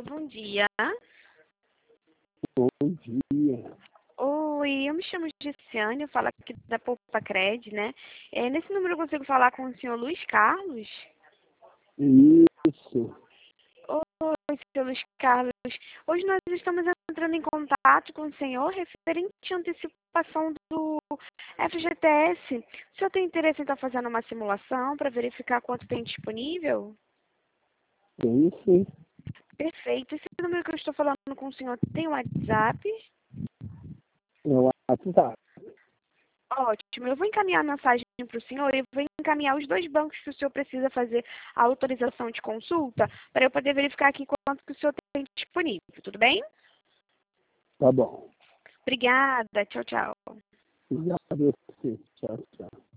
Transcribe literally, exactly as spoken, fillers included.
Alô, bom dia. Bom dia. Oi, eu me chamo Gessiane, eu falo aqui da Poupa Cred, né? É, nesse número eu consigo falar com o senhor Luiz Carlos? Isso. Oi, senhor Luiz Carlos. Hoje nós estamos entrando em contato com o senhor referente à antecipação do F G T S. O senhor tem interesse em estar fazendo uma simulação para verificar quanto tem disponível? Tem sim. Perfeito. Esse número que eu estou falando com o senhor tem um WhatsApp? É o WhatsApp. Ótimo, eu vou encaminhar a mensagem para o senhor e vou encaminhar os dois bancos que o senhor precisa fazer a autorização de consulta para eu poder verificar aqui quanto que o senhor tem disponível, tudo bem? Tá bom. Obrigada, tchau, tchau. Obrigado a você. Tchau, tchau.